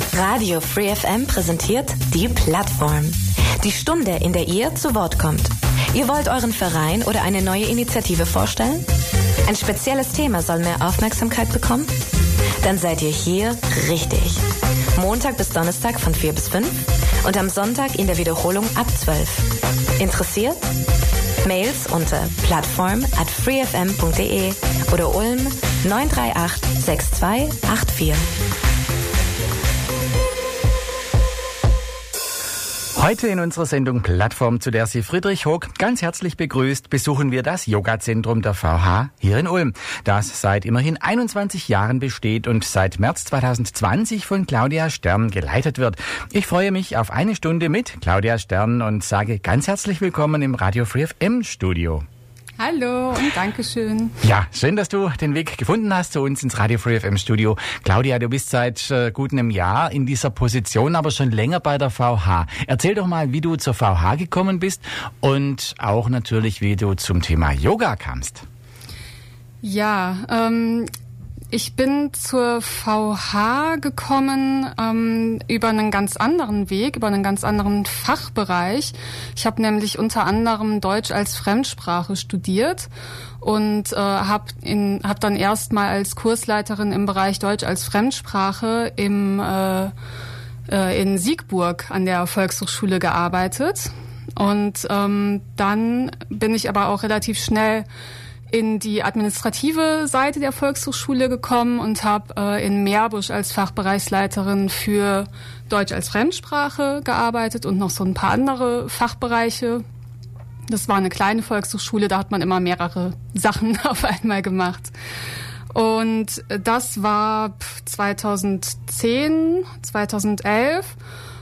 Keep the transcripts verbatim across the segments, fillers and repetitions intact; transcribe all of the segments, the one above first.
Radio Free F M präsentiert die Plattform. Die Stunde, in der ihr zu Wort kommt. Ihr wollt euren Verein oder eine neue Initiative vorstellen? Ein spezielles Thema soll mehr Aufmerksamkeit bekommen? Dann seid ihr hier richtig. Montag bis Donnerstag von vier bis fünf und am Sonntag in der Wiederholung ab zwölf. Interessiert? Mails unter plattform at freefm punkt de oder Ulm neun drei acht sechs zwei acht vier. Heute in unserer Sendung Plattform, zu der Sie Friedrich Hoog ganz herzlich begrüßt, besuchen wir das Yoga-Zentrum der V H hier in Ulm, das seit immerhin einundzwanzig Jahren besteht und seit März zweitausendzwanzig von Claudia Stern geleitet wird. Ich freue mich auf eine Stunde mit Claudia Stern und sage ganz herzlich willkommen im Radio Free F M Studio. Hallo und Dankeschön. Ja, schön, dass du den Weg gefunden hast zu uns ins Radio Free F M Studio. Claudia, du bist seit äh, gut einem Jahr in dieser Position, aber schon länger bei der V H. Erzähl doch mal, wie du zur V H gekommen bist und auch natürlich, wie du zum Thema Yoga kamst. Ja, ähm, ich bin zur V H gekommen ähm, über einen ganz anderen Weg, über einen ganz anderen Fachbereich. Ich habe nämlich unter anderem Deutsch als Fremdsprache studiert und äh, habe hab dann erstmal als Kursleiterin im Bereich Deutsch als Fremdsprache im, äh, äh, in Siegburg an der Volkshochschule gearbeitet. Und ähm, dann bin ich aber auch relativ schnell in die administrative Seite der Volkshochschule gekommen und habe äh, in Meerbusch als Fachbereichsleiterin für Deutsch als Fremdsprache gearbeitet und noch so ein paar andere Fachbereiche. Das war eine kleine Volkshochschule, da hat man immer mehrere Sachen auf einmal gemacht. Und das war zweitausendzehn, zweitausendelf.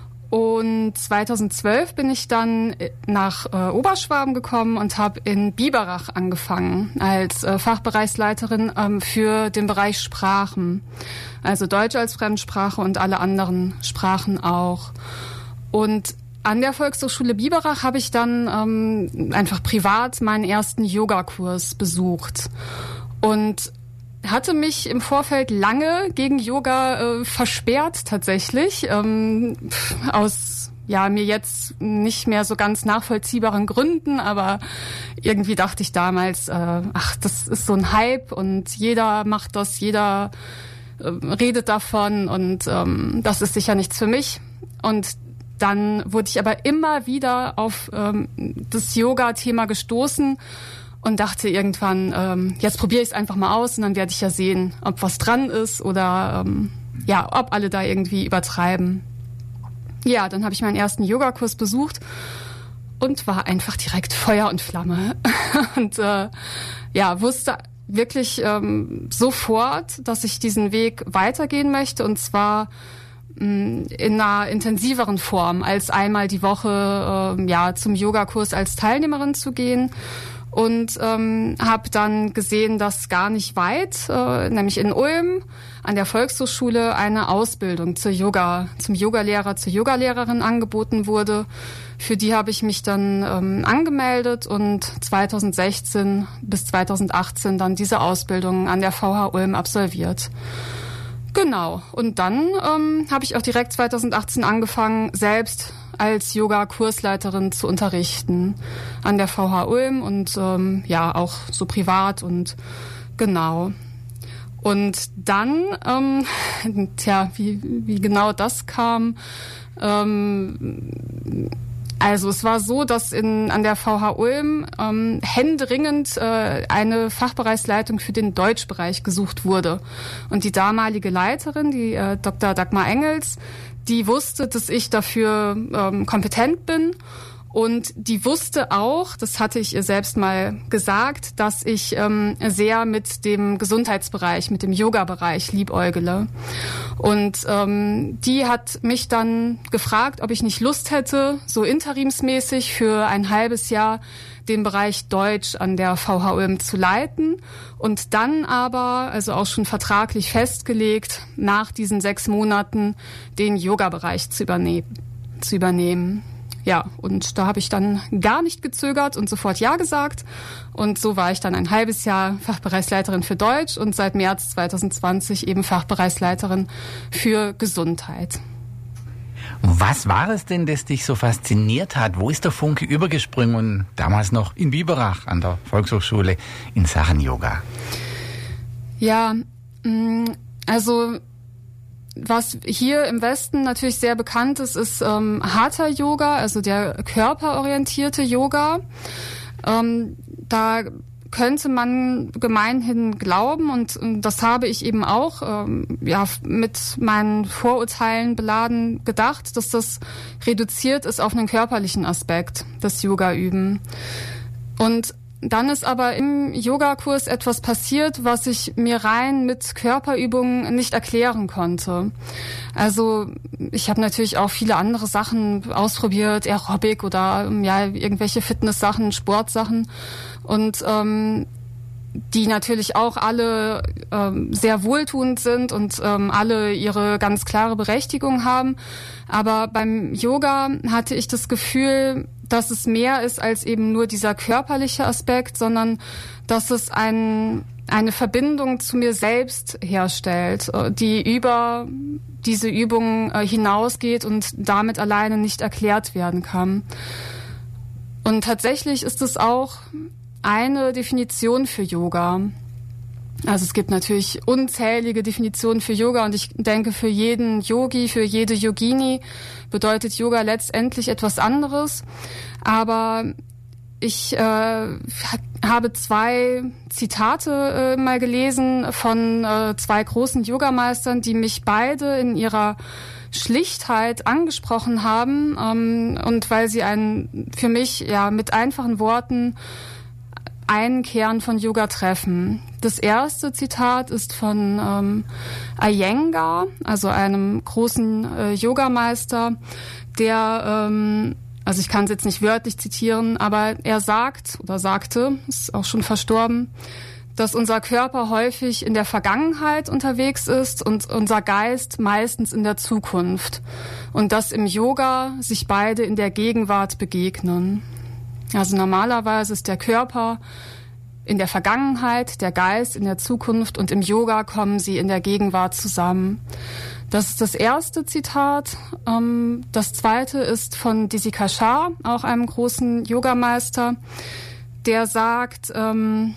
Und zweitausendzwölf bin ich dann nach äh, Oberschwaben gekommen und habe in Biberach angefangen als äh, Fachbereichsleiterin ähm, für den Bereich Sprachen. Also Deutsch als Fremdsprache und alle anderen Sprachen auch. Und an der Volkshochschule Biberach habe ich dann ähm, einfach privat meinen ersten Yogakurs besucht. Und hatte mich im Vorfeld lange gegen Yoga äh, versperrt tatsächlich, ähm, aus ja mir jetzt nicht mehr so ganz nachvollziehbaren Gründen, aber irgendwie dachte ich damals, äh, ach, das ist so ein Hype und jeder macht das, jeder äh, redet davon und ähm, das ist sicher nichts für mich. Und dann wurde ich aber immer wieder auf ähm, das Yoga-Thema gestoßen und dachte irgendwann, ähm, jetzt probiere ich es einfach mal aus und dann werde ich ja sehen, ob was dran ist oder ähm, ja, ob alle da irgendwie übertreiben. Ja, dann habe ich meinen ersten Yogakurs besucht und war einfach direkt Feuer und Flamme und äh, ja, wusste wirklich ähm, sofort, dass ich diesen Weg weitergehen möchte und zwar mh, in einer intensiveren Form, als einmal die Woche äh, ja zum Yogakurs als Teilnehmerin zu gehen. Und ähm, habe dann gesehen, dass gar nicht weit, äh, nämlich in Ulm, an der Volkshochschule eine Ausbildung zur Yoga, zum Yogalehrer, zur Yogalehrerin angeboten wurde. Für die habe ich mich dann ähm, angemeldet und zweitausendsechzehn bis zweitausendachtzehn dann diese Ausbildung an der V H Ulm absolviert. Genau. Und dann ähm, habe ich auch direkt zweitausendachtzehn angefangen, selbst als Yoga-Kursleiterin zu unterrichten an der V H Ulm und ähm, ja auch so privat und genau. Und dann, ähm, tja, wie, wie genau das kam, ähm, also es war so, dass in, an der V H Ulm ähm, händeringend äh, eine Fachbereichsleitung für den Deutschbereich gesucht wurde. Und die damalige Leiterin, die äh, Doktor Dagmar Engels, die wusste, dass ich dafür ähm, kompetent bin und die wusste auch, das hatte ich ihr selbst mal gesagt, dass ich ähm, sehr mit dem Gesundheitsbereich, mit dem Yoga-Bereich liebäugele. Und ähm, die hat mich dann gefragt, ob ich nicht Lust hätte, so interimsmäßig für ein halbes Jahr den Bereich Deutsch an der V H Ulm zu leiten und dann aber, also auch schon vertraglich festgelegt, nach diesen sechs Monaten den Yoga-Bereich zu übernehmen. Zu übernehmen. Ja, und da habe ich dann gar nicht gezögert und sofort Ja gesagt. Und so war ich dann ein halbes Jahr Fachbereichsleiterin für Deutsch und seit März zweitausendzwanzig eben Fachbereichsleiterin für Gesundheit. Was war es denn, das dich so fasziniert hat? Wo ist der Funke übergesprungen? Damals noch in Biberach an der Volkshochschule in Sachen Yoga. Ja, also was hier im Westen natürlich sehr bekannt ist, ist ähm, Hatha Yoga, also der körperorientierte Yoga. Ähm, da könnte man gemeinhin glauben, und, und das habe ich eben auch ähm, ja, mit meinen Vorurteilen beladen gedacht, dass das reduziert ist auf einen körperlichen Aspekt, das Yoga-Üben. Und dann ist aber im Yogakurs etwas passiert, was ich mir rein mit Körperübungen nicht erklären konnte. Also ich habe natürlich auch viele andere Sachen ausprobiert, Aerobic oder ja irgendwelche Fitness-Sachen, Sportsachen, und ähm, die natürlich auch alle ähm, sehr wohltuend sind und ähm, alle ihre ganz klare Berechtigung haben. Aber beim Yoga hatte ich das Gefühl, dass es mehr ist als eben nur dieser körperliche Aspekt, sondern dass es ein, eine Verbindung zu mir selbst herstellt, die über diese Übung hinausgeht und damit alleine nicht erklärt werden kann. Und tatsächlich ist es auch eine Definition für Yoga. Also es gibt natürlich unzählige Definitionen für Yoga, und ich denke, für jeden Yogi, für jede Yogini bedeutet Yoga letztendlich etwas anderes. Aber ich äh, habe zwei Zitate äh, mal gelesen von äh, zwei großen Yogameistern, die mich beide in ihrer Schlichtheit angesprochen haben, ähm, und weil sie einen für mich ja mit einfachen Worten einen Kern von Yoga treffen. Das erste Zitat ist von ähm, Iyengar, also einem großen äh, Yogameister, der, ähm, also ich kann es jetzt nicht wörtlich zitieren, aber er sagt oder sagte, ist auch schon verstorben, dass unser Körper häufig in der Vergangenheit unterwegs ist und unser Geist meistens in der Zukunft. Und dass im Yoga sich beide in der Gegenwart begegnen. Also normalerweise ist der Körper in der Vergangenheit, der Geist in der Zukunft, und im Yoga kommen sie in der Gegenwart zusammen. Das ist das erste Zitat. Das zweite ist von Desikachar, auch einem großen Yogameister, der sagt, du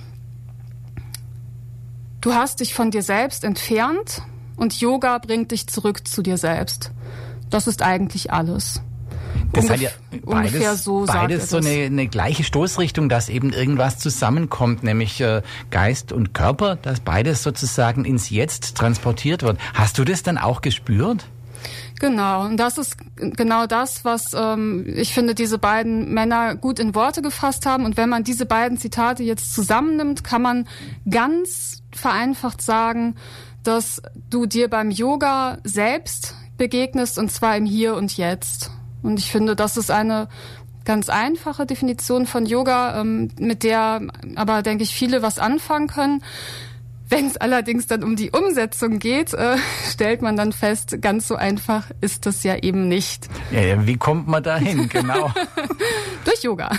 hast dich von dir selbst entfernt und Yoga bringt dich zurück zu dir selbst. Das ist eigentlich alles. Das Ungef- hat ja beides, ungefähr so beides so eine, eine gleiche Stoßrichtung, dass eben irgendwas zusammenkommt, nämlich äh, Geist und Körper, dass beides sozusagen ins Jetzt transportiert wird. Hast du das dann auch gespürt? Genau, und das ist genau das, was ähm, ich finde, diese beiden Männer gut in Worte gefasst haben. Und wenn man diese beiden Zitate jetzt zusammennimmt, kann man ganz vereinfacht sagen, dass du dir beim Yoga selbst begegnest, und zwar im Hier und Jetzt. Und ich finde, das ist eine ganz einfache Definition von Yoga, ähm, mit der aber, denke ich, viele was anfangen können. Wenn es allerdings dann um die Umsetzung geht, äh, stellt man dann fest, ganz so einfach ist das ja eben nicht. Ja, wie kommt man da hin, genau? Durch Yoga.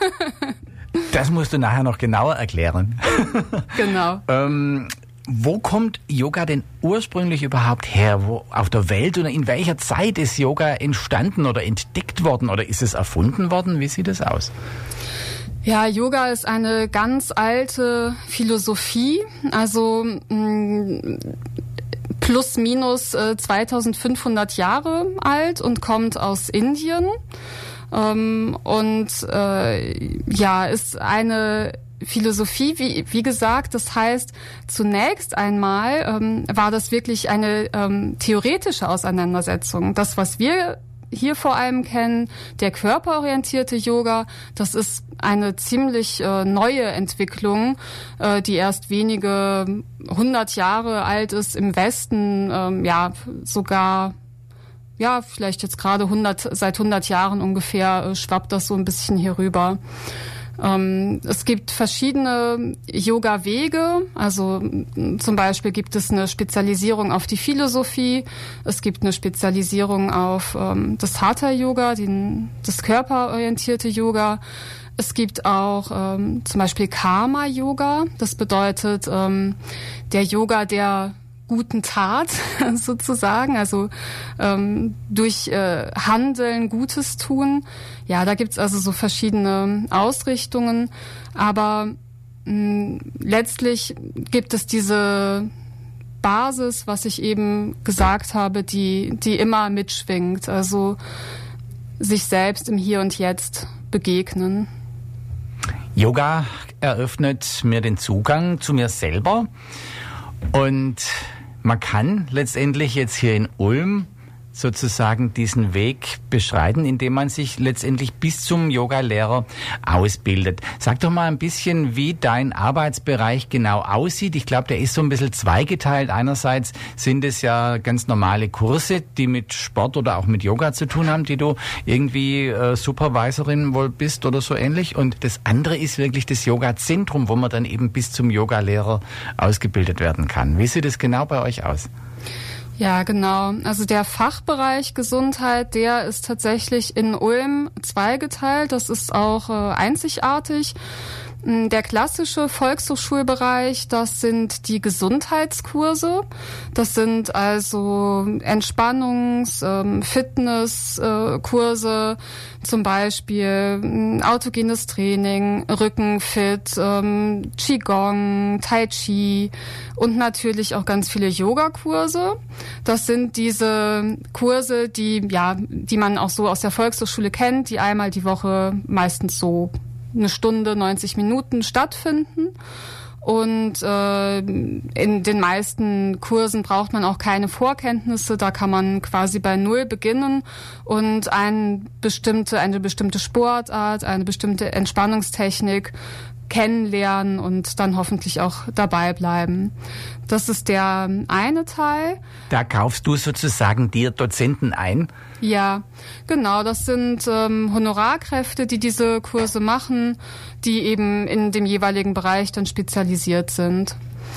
Das musst du nachher noch genauer erklären. Genau. ähm, Wo kommt Yoga denn ursprünglich überhaupt her? Wo auf der Welt oder in welcher Zeit ist Yoga entstanden oder entdeckt worden oder ist es erfunden worden? Wie sieht es aus? Ja, Yoga ist eine ganz alte Philosophie, also mh, plus minus äh, zweitausendfünfhundert Jahre alt und kommt aus Indien ähm, und äh, ja, ist eine Philosophie, wie, wie gesagt, das heißt, zunächst einmal ähm, war das wirklich eine ähm, theoretische Auseinandersetzung. Das, was wir hier vor allem kennen, der körperorientierte Yoga, das ist eine ziemlich äh, neue Entwicklung, äh, die erst wenige hundert Jahre alt ist im Westen, ähm, ja, sogar, ja, vielleicht jetzt gerade hundert, seit hundert Jahren ungefähr äh, schwappt das so ein bisschen hier rüber. Ähm, es gibt verschiedene Yoga-Wege, also zum Beispiel gibt es eine Spezialisierung auf die Philosophie, es gibt eine Spezialisierung auf ähm, das Hatha-Yoga, den, das körperorientierte Yoga. Es gibt auch ähm, zum Beispiel Karma-Yoga, das bedeutet ähm, der Yoga, der guten Tat sozusagen, also ähm, durch äh, Handeln Gutes tun. Ja, da gibt's also so verschiedene Ausrichtungen, aber mh, letztlich gibt es diese Basis, was ich eben gesagt habe, die, die immer mitschwingt, also sich selbst im Hier und Jetzt begegnen. Yoga eröffnet mir den Zugang zu mir selber und man kann letztendlich jetzt hier in Ulm sozusagen diesen Weg beschreiten, indem man sich letztendlich bis zum Yogalehrer ausbildet. Sag doch mal ein bisschen, wie dein Arbeitsbereich genau aussieht. Ich glaube, der ist so ein bisschen zweigeteilt. Einerseits sind es ja ganz normale Kurse, die mit Sport oder auch mit Yoga zu tun haben, die du irgendwie äh, Supervisorin wohl bist oder so ähnlich. Und das andere ist wirklich das Yoga-Zentrum, wo man dann eben bis zum Yogalehrer ausgebildet werden kann. Wie sieht es genau bei euch aus? Ja, genau. Also der Fachbereich Gesundheit, der ist tatsächlich in Ulm zweigeteilt. Das ist auch äh, einzigartig. Der klassische Volkshochschulbereich, das sind die Gesundheitskurse. Das sind also Entspannungs-, ähm, Fitnesskurse, äh, zum Beispiel äh, autogenes Training, Rückenfit, ähm, Qigong, Tai Chi und natürlich auch ganz viele Yogakurse. Das sind diese Kurse, die, ja, die man auch so aus der Volkshochschule kennt, die einmal die Woche meistens so eine Stunde, neunzig Minuten stattfinden. Und äh, in den meisten Kursen braucht man auch keine Vorkenntnisse. Da kann man quasi bei Null beginnen und ein bestimmte, eine bestimmte Sportart, eine bestimmte Entspannungstechnik kennenlernen und dann hoffentlich auch dabei bleiben. Das ist der eine Teil. Da kaufst du sozusagen dir Dozenten ein? Ja, genau. Das sind ähm, Honorarkräfte, die diese Kurse machen, die eben in dem jeweiligen Bereich dann spezialisiert sind.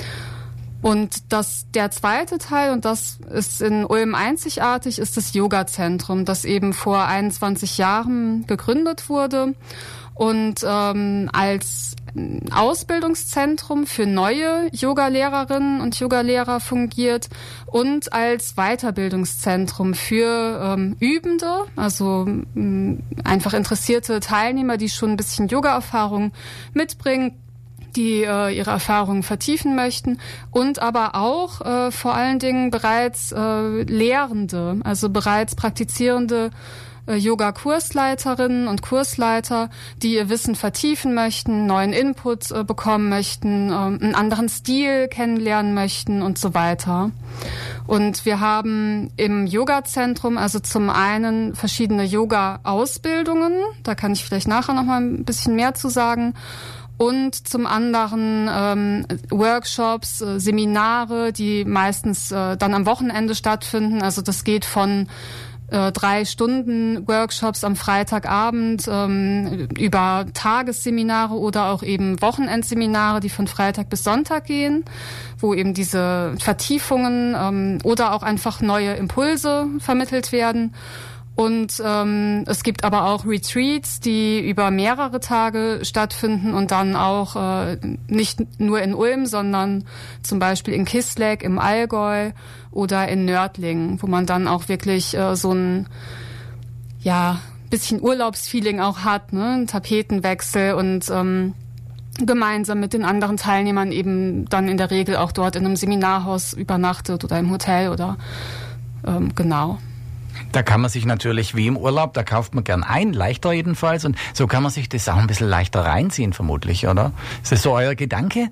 Und das, der zweite Teil, und das ist in Ulm einzigartig, ist das Yoga-Zentrum, das eben vor einundzwanzig Jahren gegründet wurde und ähm, als Ausbildungszentrum für neue Yogalehrerinnen und Yogalehrer fungiert und als Weiterbildungszentrum für ähm, Übende, also mh, einfach interessierte Teilnehmer, die schon ein bisschen Yoga-Erfahrung mitbringen, die äh, ihre Erfahrungen vertiefen möchten und aber auch äh, vor allen Dingen bereits äh, Lehrende, also bereits praktizierende Yoga-Kursleiterinnen und Kursleiter, die ihr Wissen vertiefen möchten, neuen Input äh, bekommen möchten, äh, einen anderen Stil kennenlernen möchten und so weiter. Und wir haben im Yoga-Zentrum also zum einen verschiedene Yoga-Ausbildungen, da kann ich vielleicht nachher noch mal ein bisschen mehr zu sagen, und zum anderen ähm, Workshops, äh, Seminare, die meistens äh, dann am Wochenende stattfinden. Also das geht von Äh, drei Stunden Workshops am Freitagabend ähm, über Tagesseminare oder auch eben Wochenendseminare, die von Freitag bis Sonntag gehen, wo eben diese Vertiefungen ähm, oder auch einfach neue Impulse vermittelt werden. Und ähm, es gibt aber auch Retreats, die über mehrere Tage stattfinden und dann auch äh, nicht nur in Ulm, sondern zum Beispiel in Kisleck im Allgäu oder in Nördlingen, wo man dann auch wirklich äh, so ein ja bisschen Urlaubsfeeling auch hat, ne, ein Tapetenwechsel und ähm, gemeinsam mit den anderen Teilnehmern eben dann in der Regel auch dort in einem Seminarhaus übernachtet oder im Hotel oder ähm, genau. Da kann man sich natürlich wie im Urlaub, da kauft man gern ein, leichter jedenfalls. Und so kann man sich das auch ein bisschen leichter reinziehen vermutlich, oder? Ist das so euer Gedanke?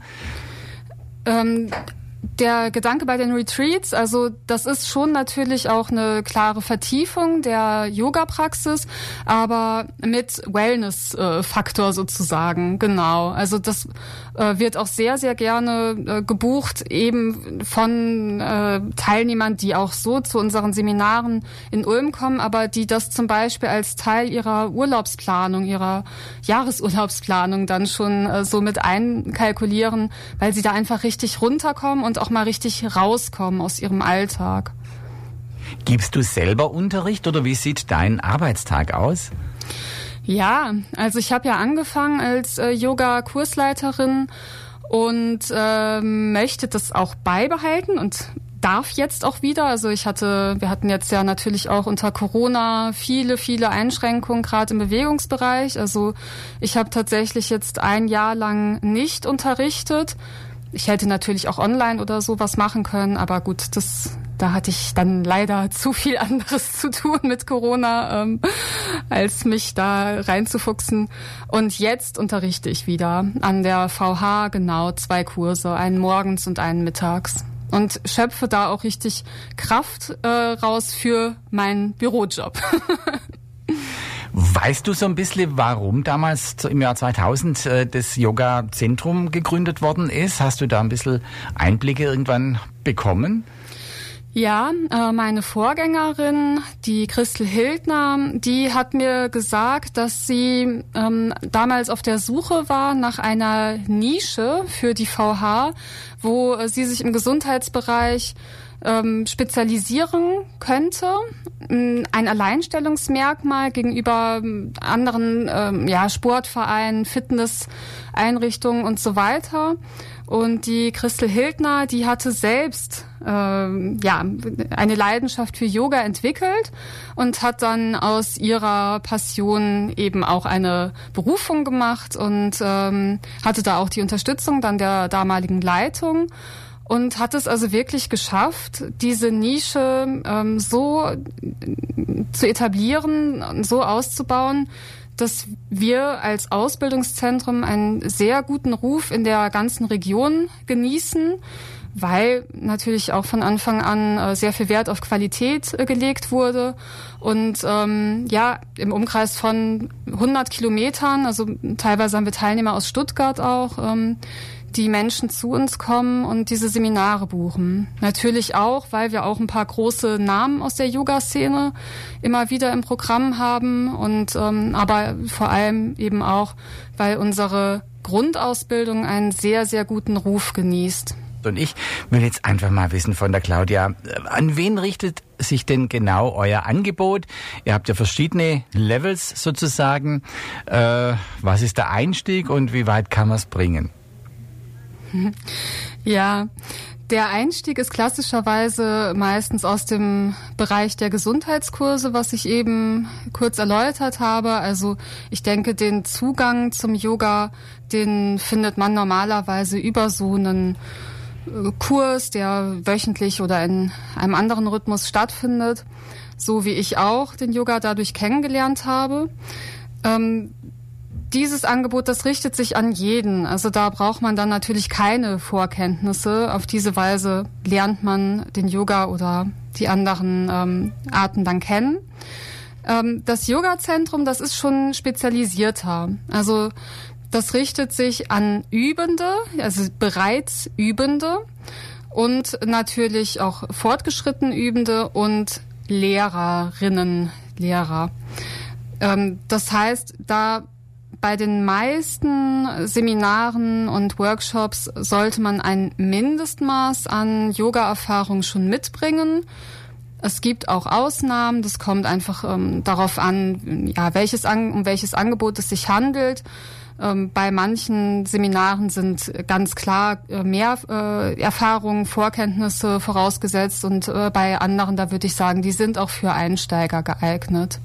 Ähm, der Gedanke bei den Retreats, also das ist schon natürlich auch eine klare Vertiefung der Yoga-Praxis, aber mit Wellness-Faktor sozusagen, genau. Also das äh, wird auch sehr, sehr gerne äh, gebucht, eben von äh, Teilnehmern, die auch so zu unseren Seminaren in Ulm kommen, aber die das zum Beispiel als Teil ihrer Urlaubsplanung, ihrer Jahresurlaubsplanung dann schon äh, so mit einkalkulieren, weil sie da einfach richtig runterkommen und auch mal richtig rauskommen aus ihrem Alltag. Gibst du selber Unterricht oder wie sieht dein Arbeitstag aus? Ja, also ich habe ja angefangen als äh, Yoga-Kursleiterin und äh, möchte das auch beibehalten und darf jetzt auch wieder. Also ich hatte, wir hatten jetzt ja natürlich auch unter Corona viele, viele Einschränkungen, gerade im Bewegungsbereich. Also ich habe tatsächlich jetzt ein Jahr lang nicht unterrichtet. Ich hätte natürlich auch online oder so was machen können, aber gut, das, da hatte ich dann leider zu viel anderes zu tun mit Corona, ähm, als mich da reinzufuchsen. Und jetzt unterrichte ich wieder an der V H, genau, zwei Kurse, einen morgens und einen mittags. Und schöpfe da auch richtig Kraft äh, raus für meinen Bürojob. Weißt du so ein bisschen, warum damals im Jahr zweitausend äh, das Yoga-Zentrum gegründet worden ist? Hast du da ein bisschen Einblicke irgendwann bekommen? Ja, äh, meine Vorgängerin, die Christel Hildner, die hat mir gesagt, dass sie ähm, damals auf der Suche war nach einer Nische für die V H, wo äh, sie sich im Gesundheitsbereich ähm, spezialisieren könnte. Ein Alleinstellungsmerkmal gegenüber anderen ähm, ja, Sportvereinen, Fitnesseinrichtungen und so weiter. Und die Christel Hildner, die hatte selbst ähm, ja eine Leidenschaft für Yoga entwickelt und hat dann aus ihrer Passion eben auch eine Berufung gemacht und ähm, hatte da auch die Unterstützung dann der damaligen Leitung. Und hat es also wirklich geschafft, diese Nische ähm, so zu etablieren und so auszubauen, dass wir als Ausbildungszentrum einen sehr guten Ruf in der ganzen Region genießen, weil natürlich auch von Anfang an äh, sehr viel Wert auf Qualität äh, gelegt wurde. Und ähm, ja, im Umkreis von hundert Kilometern, also teilweise haben wir Teilnehmer aus Stuttgart auch, ähm, die Menschen zu uns kommen und diese Seminare buchen. Natürlich auch, weil wir auch ein paar große Namen aus der Yoga-Szene immer wieder im Programm haben und ähm, aber vor allem eben auch, weil unsere Grundausbildung einen sehr, sehr guten Ruf genießt. Und ich will jetzt einfach mal wissen von der Claudia, an wen richtet sich denn genau euer Angebot? Ihr habt ja verschiedene Levels sozusagen. Äh, was ist der Einstieg und wie weit kann man es bringen? Ja, der Einstieg ist klassischerweise meistens aus dem Bereich der Gesundheitskurse, was ich eben kurz erläutert habe. Also ich denke, den Zugang zum Yoga, den findet man normalerweise über so einen Kurs, der wöchentlich oder in einem anderen Rhythmus stattfindet, so wie ich auch den Yoga dadurch kennengelernt habe. Ähm, Dieses Angebot, das richtet sich an jeden. Also da braucht man dann natürlich keine Vorkenntnisse. Auf diese Weise lernt man den Yoga oder die anderen ähm, Arten dann kennen. Ähm, das Yoga-Zentrum, das ist schon spezialisierter. Also das richtet sich an Übende, also bereits Übende und natürlich auch fortgeschritten Übende und Lehrerinnen, Lehrer. Ähm, das heißt, da bei den meisten Seminaren und Workshops sollte man ein Mindestmaß an Yoga-Erfahrung schon mitbringen. Es gibt auch Ausnahmen, das kommt einfach ähm, darauf an, ja, welches an, um welches Angebot es sich handelt. Ähm, bei manchen Seminaren sind ganz klar äh, mehr äh, Erfahrungen, Vorkenntnisse vorausgesetzt und äh, bei anderen, da würde ich sagen, die sind auch für Einsteiger geeignet.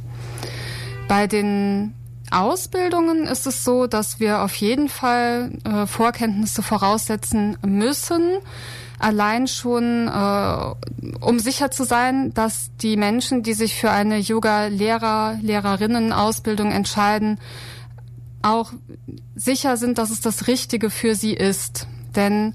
Bei den Ausbildungen ist es so, dass wir auf jeden Fall äh, Vorkenntnisse voraussetzen müssen, allein schon, äh, um sicher zu sein, dass die Menschen, die sich für eine Yoga-Lehrer, Lehrerinnen-Ausbildung entscheiden, auch sicher sind, dass es das Richtige für sie ist. Denn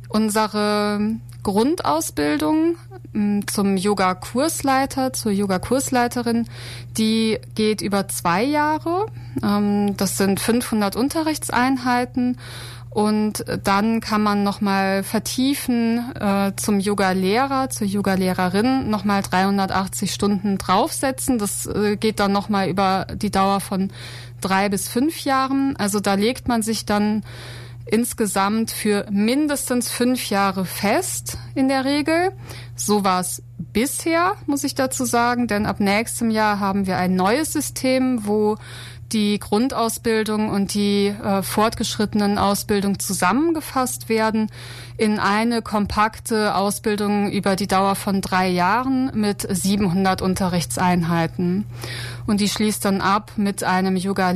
unsere Grundausbildung zum Yoga-Kursleiter, zur Yoga-Kursleiterin, die geht über zwei Jahre. Das sind fünfhundert Unterrichtseinheiten und dann kann man nochmal vertiefen äh, zum Yoga-Lehrer, zur Yoga-Lehrerin nochmal dreihundertachtzig Stunden draufsetzen. Das äh, geht dann nochmal über die Dauer von drei bis fünf Jahren. Also da legt man sich dann insgesamt für mindestens fünf Jahre fest in der Regel. So war es bisher, muss ich dazu sagen, denn ab nächstem Jahr haben wir ein neues System, wo die Grundausbildung und die äh, fortgeschrittenen Ausbildung zusammengefasst werden in eine kompakte Ausbildung über die Dauer von drei Jahren mit siebenhundert Unterrichtseinheiten. Und die schließt dann ab mit einem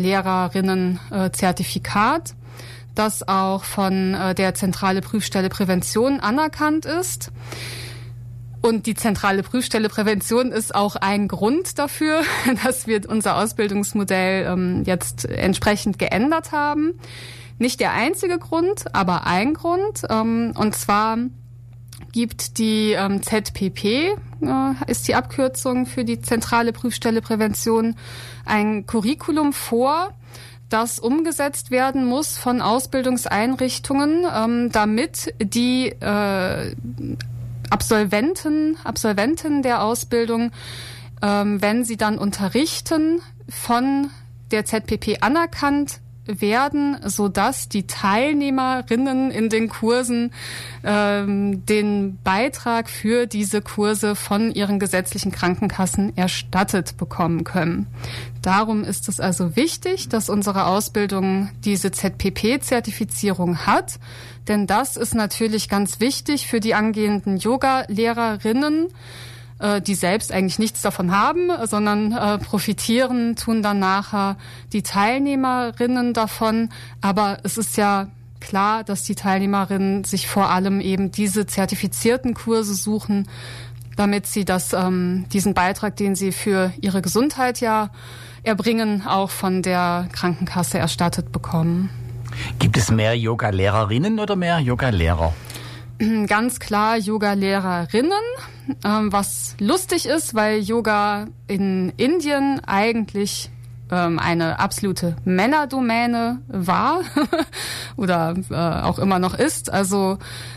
Yoga-Lehrerinnen-Zertifikat, das auch von äh, der Zentrale Prüfstelle Prävention anerkannt ist. Und die Zentrale Prüfstelle Prävention ist auch ein Grund dafür, dass wir unser Ausbildungsmodell ähm, jetzt entsprechend geändert haben. Nicht der einzige Grund, aber ein Grund. Ähm, und zwar gibt die ähm, Z P P, äh, ist die Abkürzung für die Zentrale Prüfstelle Prävention, ein Curriculum vor, das umgesetzt werden muss von Ausbildungseinrichtungen, ähm, damit die äh, Absolventen, Absolventen der Ausbildung, ähm, wenn sie dann unterrichten, von der Z P P anerkannt werden, sodass die Teilnehmerinnen in den Kursen ähm, den Beitrag für diese Kurse von ihren gesetzlichen Krankenkassen erstattet bekommen können. Darum ist es also wichtig, dass unsere Ausbildung diese Z P P-Zertifizierung hat, denn das ist natürlich ganz wichtig für die angehenden Yoga-Lehrerinnen, die selbst eigentlich nichts davon haben, sondern äh, profitieren, tun dann nachher die Teilnehmerinnen davon. Aber es ist ja klar, dass die Teilnehmerinnen sich vor allem eben diese zertifizierten Kurse suchen, damit sie das, ähm, diesen Beitrag, den sie für ihre Gesundheit ja erbringen, auch von der Krankenkasse erstattet bekommen. Gibt es mehr Yoga-Lehrerinnen oder mehr Yoga-Lehrer? Ganz klar Yoga-Lehrerinnen, ähm, was lustig ist, weil Yoga in Indien eigentlich ähm, eine absolute Männerdomäne war oder äh, auch immer noch ist. Also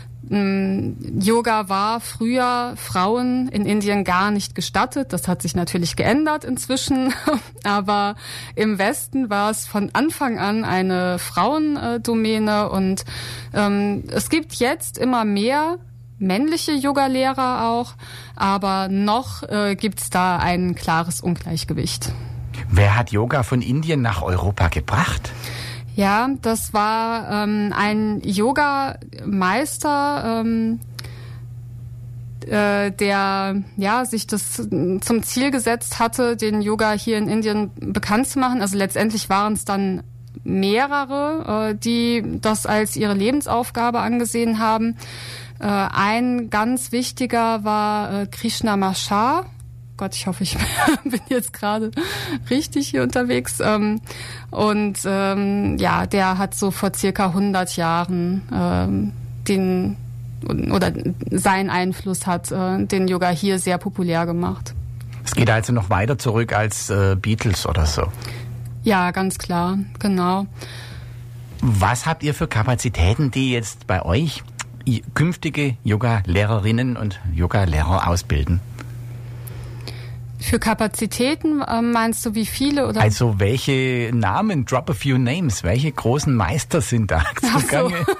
Yoga war früher Frauen in Indien gar nicht gestattet. Das hat sich natürlich geändert inzwischen. Aber im Westen war es von Anfang an eine Frauendomäne. Und ähm, es gibt jetzt immer mehr männliche Yogalehrer auch. Aber noch äh, gibt's da ein klares Ungleichgewicht. Wer hat Yoga von Indien nach Europa gebracht? Ja, das war ähm, ein Yoga-Meister, ähm, äh, der ja sich das zum Ziel gesetzt hatte, den Yoga hier in Indien bekannt zu machen. Also letztendlich waren es dann mehrere, äh, die das als ihre Lebensaufgabe angesehen haben. Äh, ein ganz wichtiger war äh, Krishna Machar. Gott, ich hoffe, ich bin jetzt gerade richtig hier unterwegs. Ähm, und ähm, ja, der hat so vor circa hundert Jahren ähm, den oder sein Einfluss hat äh, den Yoga hier sehr populär gemacht. Es geht also noch weiter zurück als äh, Beatles oder so. Ja, ganz klar, genau. Was habt ihr für Kapazitäten, die jetzt bei euch künftige Yoga-Lehrerinnen und Yoga-Lehrer ausbilden? Für Kapazitäten äh, meinst du wie viele? Oder? Also welche Namen, drop a few names, welche großen Meister sind da zugange? So.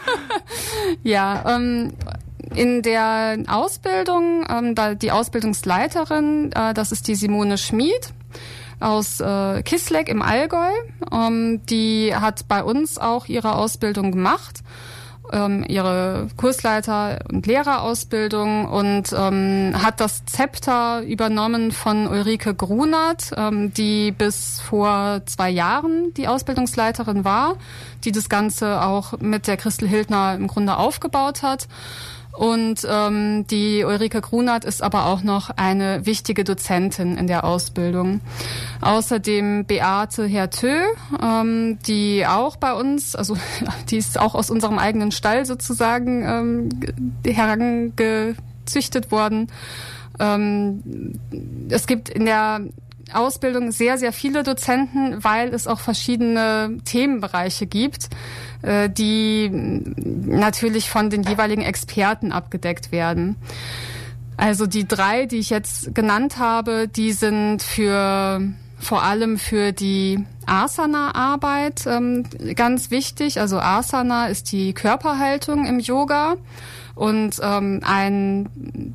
Ja, ähm, in der Ausbildung, ähm, da die Ausbildungsleiterin, äh, das ist die Simone Schmid aus äh, Kisleck im Allgäu. Ähm, die hat bei uns auch ihre Ausbildung gemacht. Ähm, ihre Kursleiter- und Lehrerausbildung und ähm, hat das Zepter übernommen von Ulrike Grunert, ähm, die bis vor zwei Jahren die Ausbildungsleiterin war, die das Ganze auch mit der Christel Hildner im Grunde aufgebaut hat. Und ähm, die Ulrike Grunert ist aber auch noch eine wichtige Dozentin in der Ausbildung. Außerdem Beate Hertö, ähm, die auch bei uns, also die ist auch aus unserem eigenen Stall sozusagen ähm, herangezüchtet worden. Ähm, es gibt in der Ausbildung sehr, sehr viele Dozenten, weil es auch verschiedene Themenbereiche gibt, äh, die natürlich von den jeweiligen Experten abgedeckt werden. Also die drei, die ich jetzt genannt habe, die sind für vor allem für die Asana-Arbeit ähm, ganz wichtig. Also Asana ist die Körperhaltung im Yoga und ähm, ein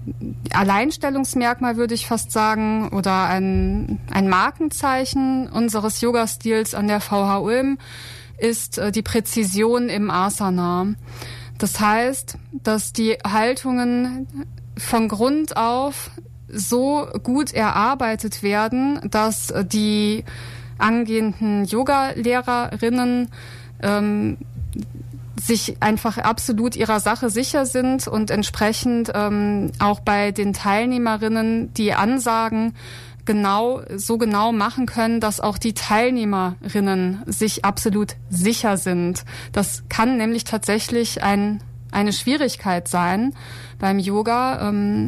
Alleinstellungsmerkmal, würde ich fast sagen, oder ein, ein Markenzeichen unseres Yoga-Stils an der V H Ulm ist äh, die Präzision im Asana. Das heißt, dass die Haltungen von Grund auf so gut erarbeitet werden, dass die angehenden Yoga-Lehrerinnen ähm, sich einfach absolut ihrer Sache sicher sind und entsprechend ähm, auch bei den Teilnehmerinnen die Ansagen genau so genau machen können, dass auch die Teilnehmerinnen sich absolut sicher sind. Das kann nämlich tatsächlich ein, eine Schwierigkeit sein beim Yoga. Ähm,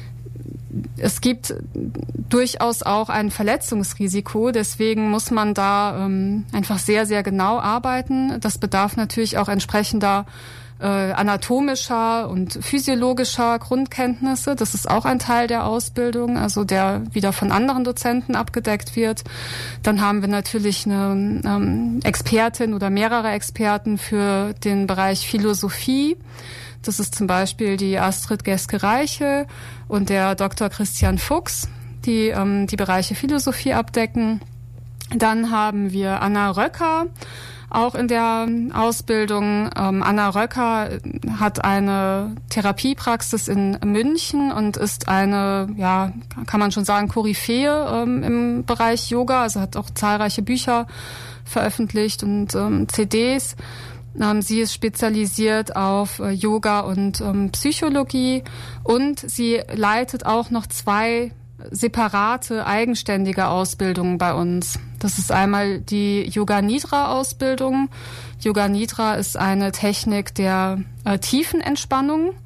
Es gibt durchaus auch ein Verletzungsrisiko, deswegen muss man da ähm, einfach sehr, sehr genau arbeiten. Das bedarf natürlich auch entsprechender äh, anatomischer und physiologischer Grundkenntnisse. Das ist auch ein Teil der Ausbildung, also der wieder von anderen Dozenten abgedeckt wird. Dann haben wir natürlich eine ähm, Expertin oder mehrere Experten für den Bereich Philosophie. Das ist zum Beispiel die Astrid Geske-Reiche und der Doktor Christian Fuchs, die ähm, die Bereiche Philosophie abdecken. Dann haben wir Anna Röcker, auch in der Ausbildung. Ähm, Anna Röcker hat eine Therapiepraxis in München und ist eine, ja, kann man schon sagen, Koryphäe ähm, im Bereich Yoga. Also hat auch zahlreiche Bücher veröffentlicht und ähm, C Ds. Sie ist spezialisiert auf Yoga und ähm, Psychologie und sie leitet auch noch zwei separate, eigenständige Ausbildungen bei uns. Das ist einmal die Yoga Nidra Ausbildung. Yoga Nidra ist eine Technik der äh, Tiefenentspannung,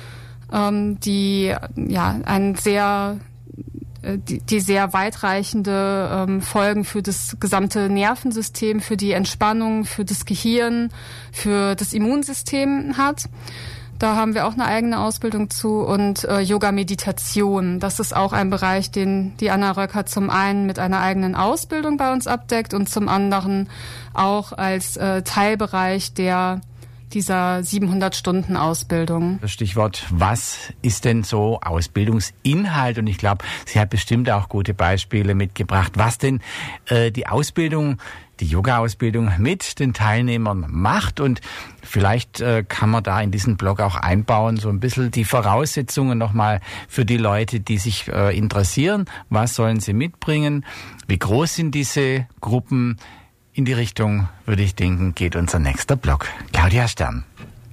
ähm, die ja ein sehr Die, die sehr weitreichende ähm, Folgen für das gesamte Nervensystem, für die Entspannung, für das Gehirn, für das Immunsystem hat. Da haben wir auch eine eigene Ausbildung zu. Und äh, Yoga-Meditation, das ist auch ein Bereich, den die Anna Röcker zum einen mit einer eigenen Ausbildung bei uns abdeckt und zum anderen auch als äh, Teilbereich der dieser siebenhundert Stunden Ausbildung. Das Stichwort, was ist denn so Ausbildungsinhalt? Und ich glaube, sie hat bestimmt auch gute Beispiele mitgebracht, was denn äh, die Ausbildung, die Yoga-Ausbildung mit den Teilnehmern macht. Und vielleicht äh, kann man da in diesen Blog auch einbauen, so ein bisschen die Voraussetzungen nochmal für die Leute, die sich äh, interessieren. Was sollen sie mitbringen? Wie groß sind diese Gruppen? In die Richtung, würde ich denken, geht unser nächster Blog. Claudia Stern.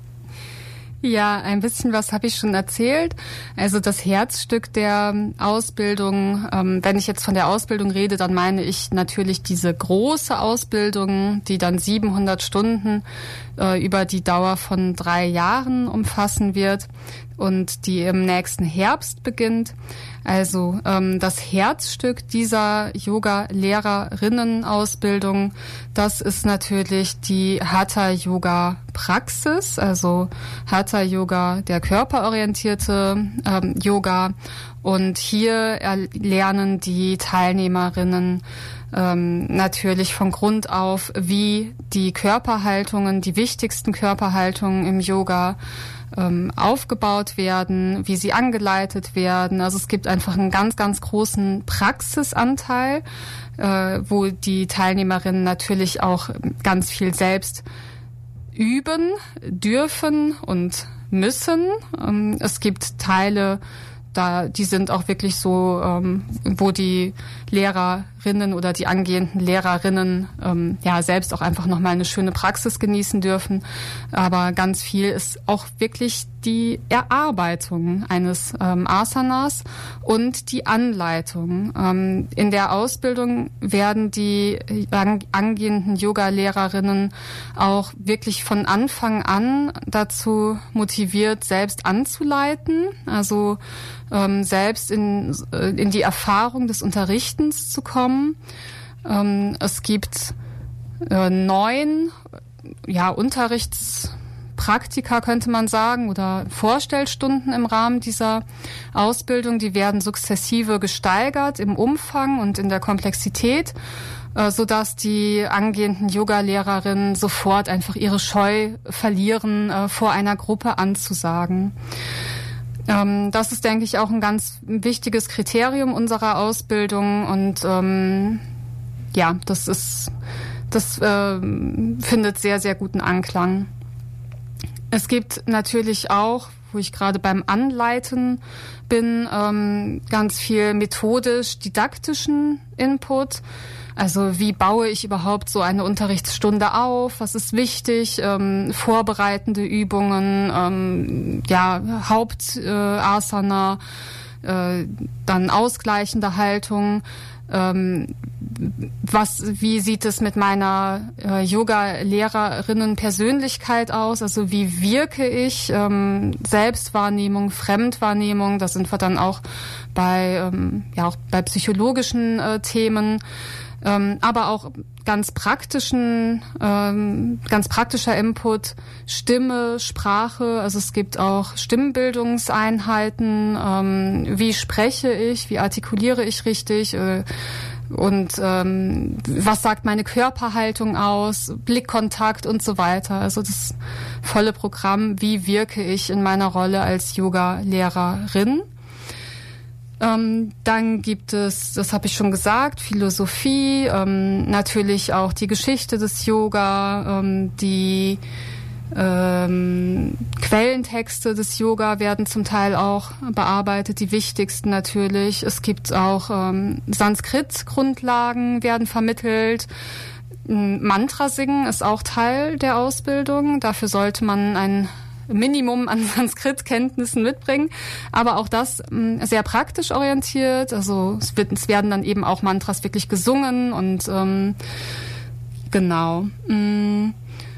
Ja, ein bisschen was habe ich schon erzählt. Also das Herzstück der Ausbildung, ähm, wenn ich jetzt von der Ausbildung rede, dann meine ich natürlich diese große Ausbildung, die dann siebenhundert Stunden äh, über die Dauer von drei Jahren umfassen wird und die im nächsten Herbst beginnt. Also ähm, das Herzstück dieser Yoga-Lehrerinnen-Ausbildung, das ist natürlich die Hatha-Yoga-Praxis, also Hatha-Yoga, der körperorientierte ähm, Yoga. Und hier lernen die Teilnehmerinnen ähm, natürlich von Grund auf, wie die Körperhaltungen, die wichtigsten Körperhaltungen im Yoga ähm, aufgebaut werden, wie sie angeleitet werden. Also es gibt einfach einen ganz, ganz großen Praxisanteil, äh, wo die Teilnehmerinnen natürlich auch ganz viel selbst üben dürfen und müssen. Ähm, es gibt Teile, da die sind auch wirklich so, ähm, wo die Lehrerinnen oder die angehenden Lehrerinnen ähm, ja selbst auch einfach nochmal eine schöne Praxis genießen dürfen. Aber ganz viel ist auch wirklich die Erarbeitung eines ähm, Asanas und die Anleitung. Ähm, in der Ausbildung werden die angehenden Yoga-Lehrerinnen auch wirklich von Anfang an dazu motiviert, selbst anzuleiten, also ähm, selbst in, in die Erfahrung des Unterrichtens zu kommen. Ähm, es gibt äh, neun ja, Unterrichts Praktika, könnte man sagen, oder Vorstellstunden im Rahmen dieser Ausbildung. Die werden sukzessive gesteigert im Umfang und in der Komplexität, äh, sodass die angehenden Yoga-Lehrerinnen sofort einfach ihre Scheu verlieren, äh, vor einer Gruppe anzusagen. Ähm, das ist, denke ich, auch ein ganz wichtiges Kriterium unserer Ausbildung und ähm, ja, das ist, das äh, findet sehr, sehr guten Anklang. Es gibt natürlich auch, wo ich gerade beim Anleiten bin, ähm, ganz viel methodisch-didaktischen Input. Also wie baue ich überhaupt so eine Unterrichtsstunde auf? Was ist wichtig? Ähm, vorbereitende Übungen, ähm, ja, Hauptasana, äh, äh, dann ausgleichende Haltung. Ähm, was, wie sieht es mit meiner äh, Yoga-Lehrerinnen-Persönlichkeit aus? Also wie wirke ich? Ähm, Selbstwahrnehmung, Fremdwahrnehmung, da sind wir dann auch bei, ähm, ja, auch bei psychologischen äh, Themen. Ähm, aber auch ganz praktischen, ähm, ganz praktischer Input, Stimme, Sprache, also es gibt auch Stimmbildungseinheiten, ähm, wie spreche ich, wie artikuliere ich richtig, äh, und ähm, was sagt meine Körperhaltung aus, Blickkontakt und so weiter. Also das volle Programm, wie wirke ich in meiner Rolle als Yoga-Lehrerin. Ähm, dann gibt es, das habe ich schon gesagt, Philosophie, ähm, natürlich auch die Geschichte des Yoga, ähm, die ähm, Quellentexte des Yoga werden zum Teil auch bearbeitet, die wichtigsten natürlich. Es gibt auch ähm, Sanskrit-Grundlagen werden vermittelt. Mantra singen ist auch Teil der Ausbildung. Dafür sollte man ein Minimum an Sanskrit-Kenntnissen mitbringen, aber auch das mh, sehr praktisch orientiert. Also es, wird, es werden dann eben auch Mantras wirklich gesungen und ähm, genau. Mh,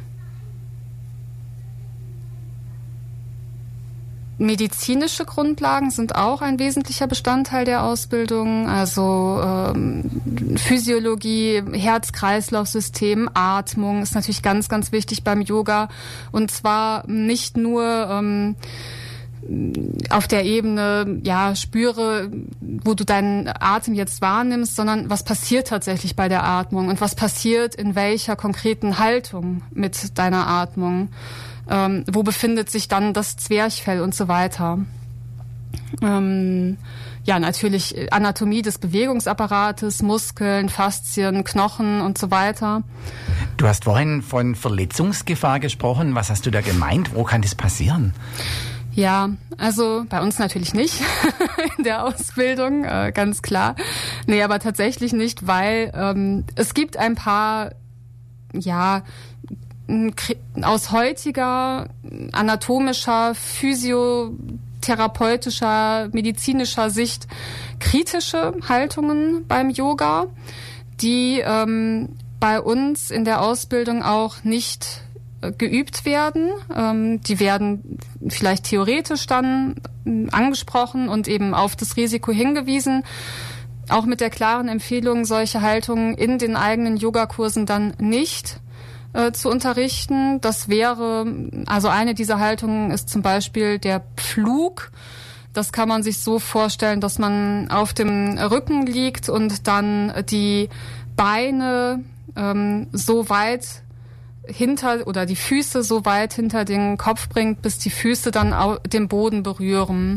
medizinische Grundlagen sind auch ein wesentlicher Bestandteil der Ausbildung, also ähm, Physiologie, Herz-Kreislauf-System, Atmung ist natürlich ganz, ganz wichtig beim Yoga und zwar nicht nur ähm, auf der Ebene, ja, spüre, wo du deinen Atem jetzt wahrnimmst, sondern was passiert tatsächlich bei der Atmung und was passiert in welcher konkreten Haltung mit deiner Atmung. Ähm, wo befindet sich dann das Zwerchfell und so weiter. Ähm, ja, natürlich Anatomie des Bewegungsapparates, Muskeln, Faszien, Knochen und so weiter. Du hast vorhin von Verletzungsgefahr gesprochen. Was hast du da gemeint? Wo kann das passieren? Ja, also bei uns natürlich nicht in der Ausbildung, äh, ganz klar. Nee, aber tatsächlich nicht, weil ähm, es gibt ein paar, ja, aus heutiger anatomischer, physiotherapeutischer, medizinischer Sicht kritische Haltungen beim Yoga, die ähm, bei uns in der Ausbildung auch nicht äh, geübt werden. Ähm, die werden vielleicht theoretisch dann äh, angesprochen und eben auf das Risiko hingewiesen. Auch mit der klaren Empfehlung, solche Haltungen in den eigenen Yogakursen dann nicht zu unterrichten. Das wäre, also eine dieser Haltungen ist zum Beispiel der Pflug. Das kann man sich so vorstellen, dass man auf dem Rücken liegt und dann die Beine ähm, so weit hinter oder die Füße so weit hinter den Kopf bringt, bis die Füße dann au- den Boden berühren.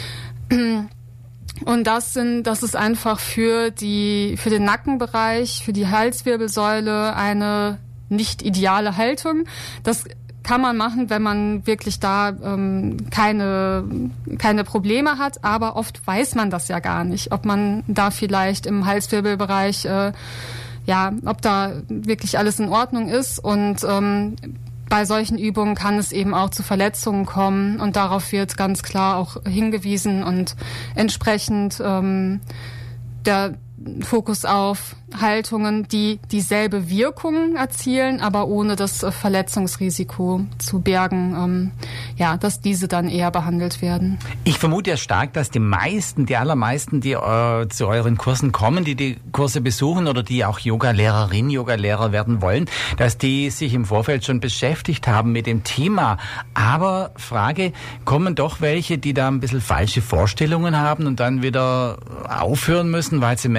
Und das sind, das ist einfach für die, für den Nackenbereich, für die Halswirbelsäule eine nicht ideale Haltung. Das kann man machen, wenn man wirklich da ähm, keine keine Probleme hat, aber oft weiß man das ja gar nicht, ob man da vielleicht im Halswirbelbereich, äh, ja, ob da wirklich alles in Ordnung ist und ähm, bei solchen Übungen kann es eben auch zu Verletzungen kommen und darauf wird ganz klar auch hingewiesen und entsprechend ähm, der Fokus auf Haltungen, die dieselbe Wirkung erzielen, aber ohne das Verletzungsrisiko zu bergen, ähm, ja, dass diese dann eher behandelt werden. Ich vermute ja stark, dass die meisten, die allermeisten, die äh, zu euren Kursen kommen, die die Kurse besuchen oder die auch Yoga-Lehrerin, Yoga-Lehrer werden wollen, dass die sich im Vorfeld schon beschäftigt haben mit dem Thema. Aber Frage, kommen doch welche, die da ein bisschen falsche Vorstellungen haben und dann wieder aufhören müssen, weil sie merken,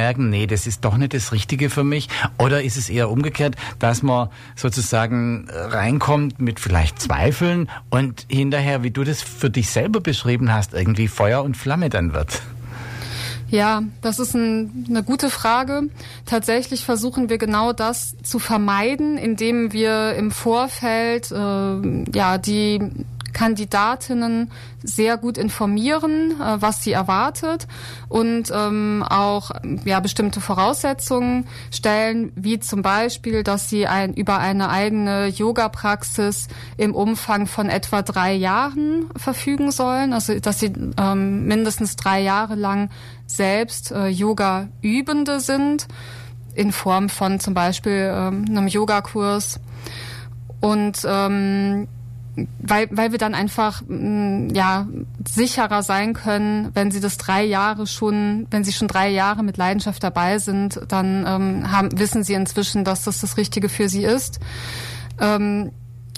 merken, nee, das ist doch nicht das Richtige für mich? Oder ist es eher umgekehrt, dass man sozusagen reinkommt mit vielleicht Zweifeln und hinterher, wie du das für dich selber beschrieben hast, irgendwie Feuer und Flamme dann wird? Ja, das ist ein, eine gute Frage. Tatsächlich versuchen wir genau das zu vermeiden, indem wir im Vorfeld äh, ja die Kandidatinnen sehr gut informieren, äh, was sie erwartet und ähm, auch ja bestimmte Voraussetzungen stellen, wie zum Beispiel, dass sie ein, über eine eigene Yoga-Praxis im Umfang von etwa drei Jahren verfügen sollen, also dass sie ähm, mindestens drei Jahre lang selbst äh, Yoga-Übende sind, in Form von zum Beispiel ähm, einem Yogakurs. Und ähm, weil, weil wir dann einfach mh, ja sicherer sein können, wenn sie das drei Jahre schon, wenn sie schon drei Jahre mit Leidenschaft dabei sind, dann ähm, haben, wissen sie inzwischen, dass das das Richtige für sie ist. Ähm,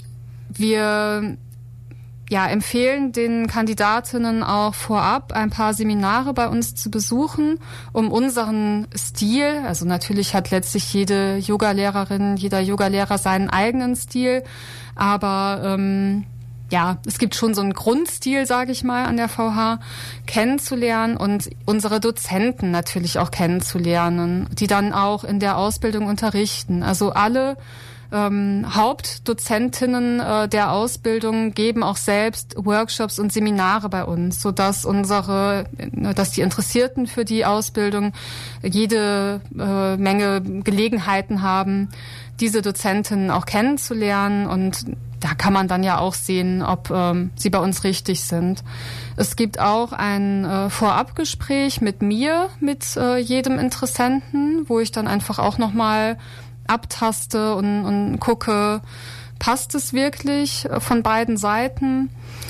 wir ja, empfehlen den Kandidatinnen auch vorab ein paar Seminare bei uns zu besuchen, um unseren Stil, also natürlich hat letztlich jede Yogalehrerin, jeder Yogalehrer seinen eigenen Stil, aber ähm, ja, es gibt schon so einen Grundstil, sage ich mal, an der V H kennenzulernen und unsere Dozenten natürlich auch kennenzulernen, die dann auch in der Ausbildung unterrichten. Also alle Ähm, Hauptdozentinnen äh, der Ausbildung geben auch selbst Workshops und Seminare bei uns, sodass unsere, dass die Interessierten für die Ausbildung jede äh, Menge Gelegenheiten haben, diese Dozentinnen auch kennenzulernen, und da kann man dann ja auch sehen, ob ähm, sie bei uns richtig sind. Es gibt auch ein äh, Vorabgespräch mit mir, mit äh, jedem Interessenten, wo ich dann einfach auch nochmal abtaste und, und gucke, passt es wirklich von beiden Seiten.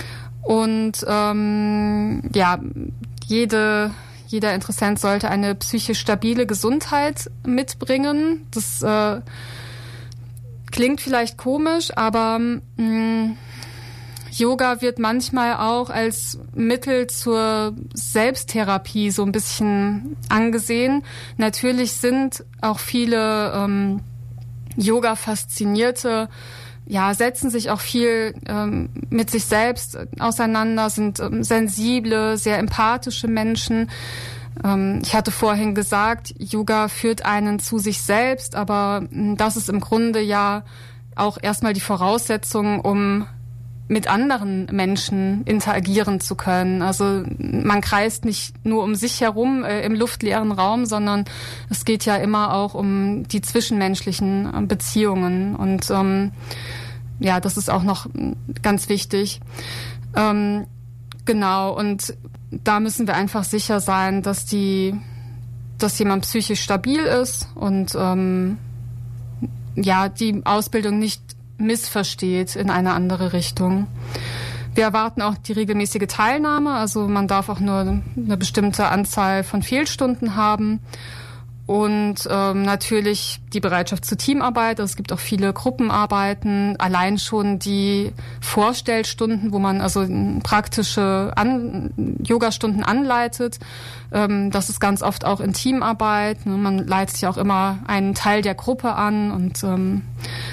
Und ähm, ja, jede, jeder Interessent sollte eine psychisch stabile Gesundheit mitbringen. Das äh, klingt vielleicht komisch, aber mh, Yoga wird manchmal auch als Mittel zur Selbsttherapie so ein bisschen angesehen. Natürlich sind auch viele ähm, Yoga-Faszinierte, ja, setzen sich auch viel ähm, mit sich selbst auseinander, sind ähm, sensible, sehr empathische Menschen. Ähm, ich hatte vorhin gesagt, Yoga führt einen zu sich selbst, aber mh, das ist im Grunde ja auch erstmal die Voraussetzung, um mit anderen Menschen interagieren zu können. Also man kreist nicht nur um sich herum äh, im luftleeren Raum, sondern es geht ja immer auch um die zwischenmenschlichen äh, Beziehungen. Und ähm, ja, das ist auch noch ganz wichtig. Ähm, genau, und da müssen wir einfach sicher sein, dass die, dass jemand psychisch stabil ist und ähm, ja, die Ausbildung nicht missversteht in eine andere Richtung. Wir erwarten auch die regelmäßige Teilnahme, also man darf auch nur eine bestimmte Anzahl von Fehlstunden haben, und ähm, natürlich die Bereitschaft zur Teamarbeit. Es gibt auch viele Gruppenarbeiten, allein schon die Vorstellstunden, wo man also praktische An- Yogastunden anleitet. Ähm, das ist ganz oft auch in Teamarbeit. Man leitet ja auch immer einen Teil der Gruppe an und ähm,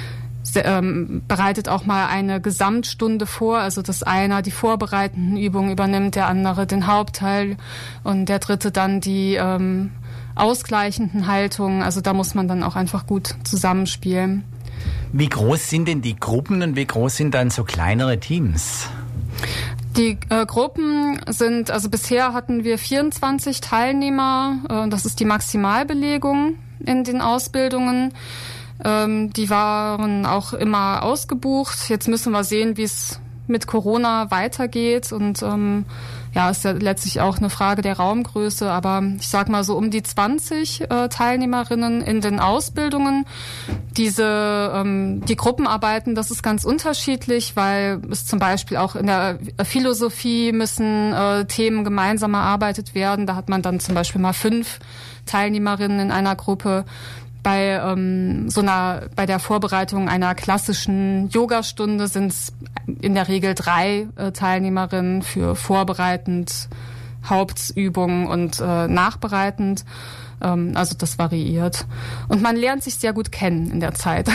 Ähm, bereitet auch mal eine Gesamtstunde vor, also dass einer die vorbereitenden Übungen übernimmt, der andere den Hauptteil und der dritte dann die ähm, ausgleichenden Haltungen. Also da muss man dann auch einfach gut zusammenspielen. Wie groß sind denn die Gruppen und wie groß sind dann so kleinere Teams? Die äh, Gruppen sind, also bisher hatten wir vierundzwanzig Teilnehmer, äh, das ist die Maximalbelegung in den Ausbildungen. Ähm, die waren auch immer ausgebucht. Jetzt müssen wir sehen, wie es mit Corona weitergeht. Und ähm, ja, ist ja letztlich auch eine Frage der Raumgröße. Aber ich sag mal so um die zwanzig äh, Teilnehmerinnen in den Ausbildungen. Diese ähm, die Gruppenarbeiten, das ist ganz unterschiedlich, weil es zum Beispiel auch in der Philosophie müssen äh, Themen gemeinsam erarbeitet werden. Da hat man dann zum Beispiel mal fünf Teilnehmerinnen in einer Gruppe. Bei ähm, so einer, bei der Vorbereitung einer klassischen Yogastunde sind es in der Regel drei äh, Teilnehmerinnen für vorbereitend, Hauptübungen und äh, nachbereitend. Ähm, also das variiert. Und man lernt sich sehr gut kennen in der Zeit.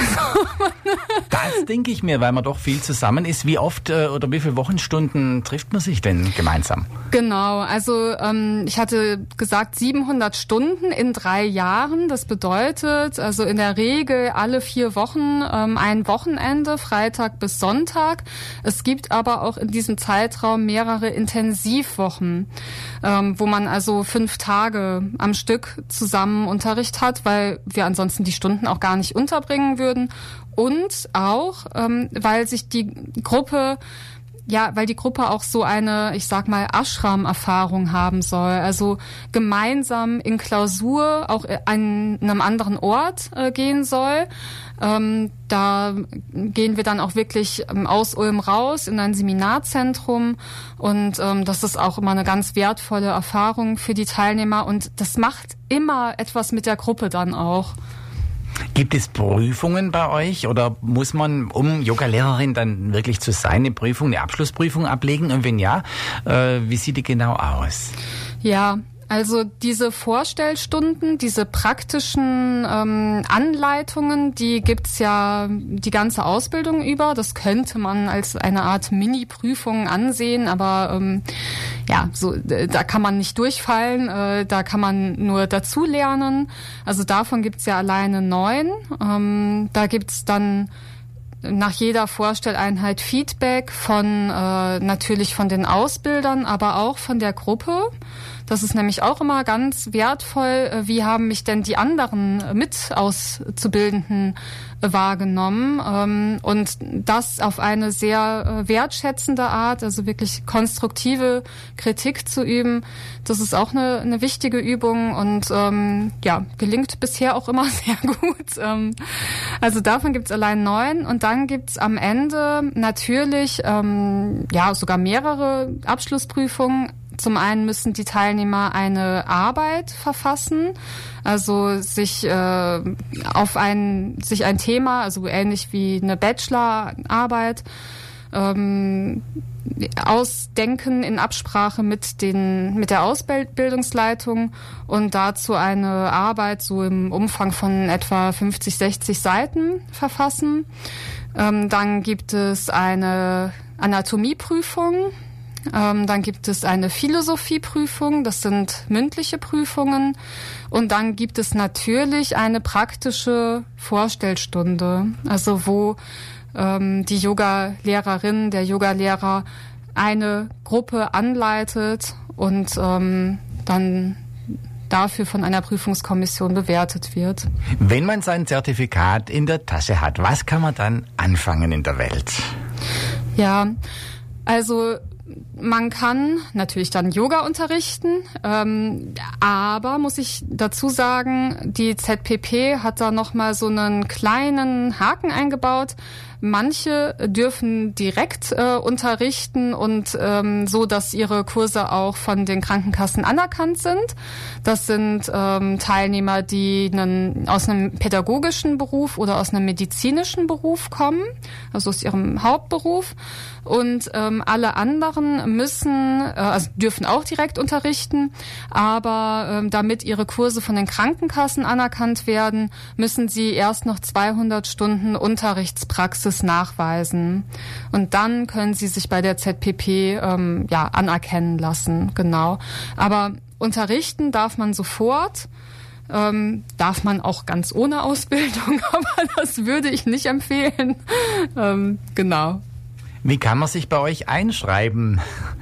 Das denke ich mir, weil man doch viel zusammen ist. Wie oft äh, oder wie viele Wochenstunden trifft man sich denn gemeinsam? Genau, also ähm, ich hatte gesagt siebenhundert Stunden in drei Jahren. Das bedeutet also in der Regel alle vier Wochen ähm, ein Wochenende, Freitag bis Sonntag. Es gibt aber auch in diesem Zeitraum mehrere Intensivwochen, ähm, wo man also fünf Tage am Stück zusammen Unterricht hat, weil wir ansonsten die Stunden auch gar nicht unterbringen würden. Und auch, ähm, weil sich die Gruppe Ja, weil die Gruppe auch so eine, ich sag mal, Ashram-Erfahrung haben soll. Also gemeinsam in Klausur auch an einem anderen Ort äh, gehen soll. Ähm, da gehen wir dann auch wirklich ähm, aus Ulm raus in ein Seminarzentrum. Und ähm, das ist auch immer eine ganz wertvolle Erfahrung für die Teilnehmer. Und das macht immer etwas mit der Gruppe dann auch. Gibt es Prüfungen bei euch oder muss man, um Yoga-Lehrerin dann wirklich zu sein, eine Prüfung, eine Abschlussprüfung ablegen? Und wenn ja, äh, wie sieht die genau aus? Ja, also diese Vorstellstunden, diese praktischen ähm, Anleitungen, die gibt's ja die ganze Ausbildung über. Das könnte man als eine Art Mini-Prüfung ansehen, aber ähm, ja, so da kann man nicht durchfallen, äh, da kann man nur dazu lernen. Also davon gibt's ja alleine neun. Ähm, da gibt's dann nach jeder Vorstelleinheit Feedback von äh, natürlich von den Ausbildern, aber auch von der Gruppe. Das ist nämlich auch immer ganz wertvoll. Wie haben mich denn die anderen Mitauszubildenden wahrgenommen? Und das auf eine sehr wertschätzende Art, also wirklich konstruktive Kritik zu üben, das ist auch eine, eine wichtige Übung und ähm, ja, gelingt bisher auch immer sehr gut. Ähm, also davon gibt's allein neun und dann gibt's am Ende natürlich ähm, ja sogar mehrere Abschlussprüfungen. Zum einen müssen die Teilnehmer eine Arbeit verfassen, also sich äh, auf ein sich ein Thema, also ähnlich wie eine Bachelorarbeit, ähm, ausdenken in Absprache mit den mit der Ausbildungsleitung und dazu eine Arbeit so im Umfang von etwa fünfzig, sechzig Seiten verfassen. Ähm, dann gibt es eine Anatomieprüfung. Ähm, dann gibt es eine Philosophieprüfung, das sind mündliche Prüfungen. Und dann gibt es natürlich eine praktische Vorstellstunde, also wo ähm, die Yoga-Lehrerin, der Yoga-Lehrer eine Gruppe anleitet und ähm, dann dafür von einer Prüfungskommission bewertet wird. Wenn man sein Zertifikat in der Tasche hat, was kann man dann anfangen in der Welt? Ja, also man kann natürlich dann Yoga unterrichten, ähm, aber muss ich dazu sagen, die Z P P hat da nochmal so einen kleinen Haken eingebaut. Manche dürfen direkt äh, unterrichten und ähm, so, dass ihre Kurse auch von den Krankenkassen anerkannt sind. Das sind ähm, Teilnehmer, die einen, aus einem pädagogischen Beruf oder aus einem medizinischen Beruf kommen, also aus ihrem Hauptberuf. Und ähm, alle anderen müssen, äh, also dürfen auch direkt unterrichten, aber ähm, damit ihre Kurse von den Krankenkassen anerkannt werden, müssen sie erst noch zweihundert Stunden Unterrichtspraxis nachweisen. Und dann können sie sich bei der Z P P ähm, ja anerkennen lassen, genau. Aber unterrichten darf man sofort. Ähm, darf man auch ganz ohne Ausbildung, aber das würde ich nicht empfehlen. Ähm, genau. Wie kann man sich bei euch einschreiben?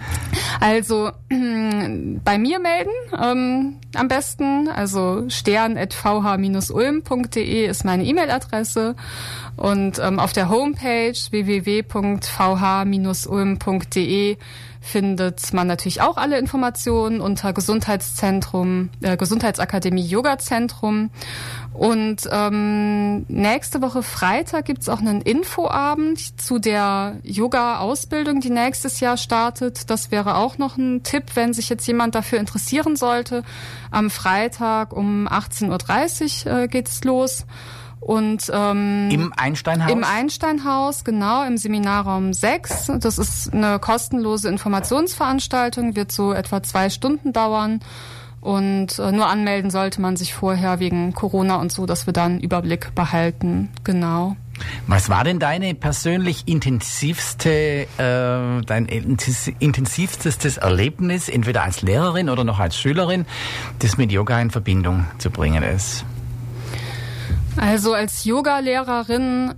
Also bei mir melden ähm, am besten. Also stern at v h dash ulm punkt d e ist meine E-Mail-Adresse. Und ähm, auf der Homepage w w w punkt v h dash ulm punkt d e findet man natürlich auch alle Informationen unter Gesundheitszentrum, äh, Gesundheitsakademie Yoga Zentrum. Und ähm, nächste Woche Freitag gibt's auch einen Infoabend zu der Yoga-Ausbildung, die nächstes Jahr startet. Das wäre auch noch ein Tipp, wenn sich jetzt jemand dafür interessieren sollte. Am Freitag um achtzehn Uhr dreißig äh, geht's los. Und ähm, im Einsteinhaus? Im Einsteinhaus, genau, im Seminarraum sechs. Das ist eine kostenlose Informationsveranstaltung, wird so etwa zwei Stunden dauern. Und äh, nur anmelden sollte man sich vorher wegen Corona und so, dass wir dann einen Überblick behalten. Genau. Was war denn deine persönlich intensivste, äh, dein intensivstes Erlebnis, entweder als Lehrerin oder noch als Schülerin, das mit Yoga in Verbindung zu bringen ist? Also als Yoga-Lehrerin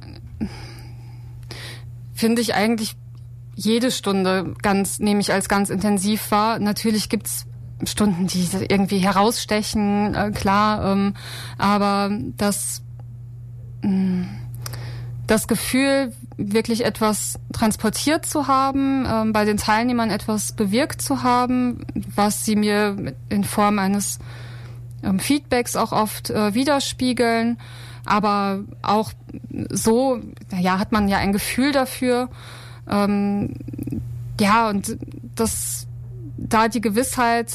finde ich eigentlich jede Stunde ganz, nehme ich als ganz intensiv wahr. Natürlich gibt's Stunden, die irgendwie herausstechen, äh, klar, ähm, aber das, mh, das Gefühl, wirklich etwas transportiert zu haben, ähm, bei den Teilnehmern etwas bewirkt zu haben, was sie mir in Form eines ähm, Feedbacks auch oft äh, widerspiegeln, aber auch so, ja, hat man ja ein Gefühl dafür, ähm, ja, und das, da die Gewissheit,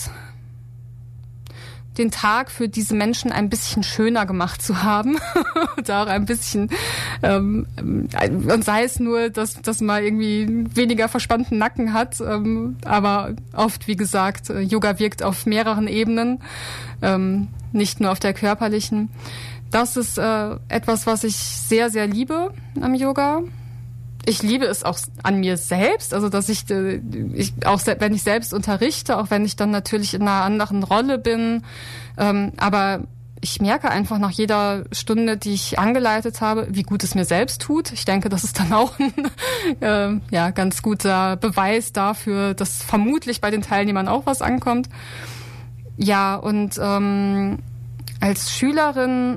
den Tag für diese Menschen ein bisschen schöner gemacht zu haben, da auch ein bisschen, ähm, und sei es nur, dass, dass man irgendwie weniger verspannten Nacken hat, ähm, aber oft, wie gesagt, Yoga wirkt auf mehreren Ebenen, ähm, nicht nur auf der körperlichen. Das ist äh, etwas, was ich sehr, sehr liebe am Yoga. Ich liebe es auch an mir selbst, also dass ich, ich auch wenn ich selbst unterrichte, auch wenn ich dann natürlich in einer anderen Rolle bin, ähm, aber ich merke einfach nach jeder Stunde, die ich angeleitet habe, wie gut es mir selbst tut. Ich denke, das ist dann auch ein äh, ja, ganz guter Beweis dafür, dass vermutlich bei den Teilnehmern auch was ankommt. Ja, und ähm, als Schülerin,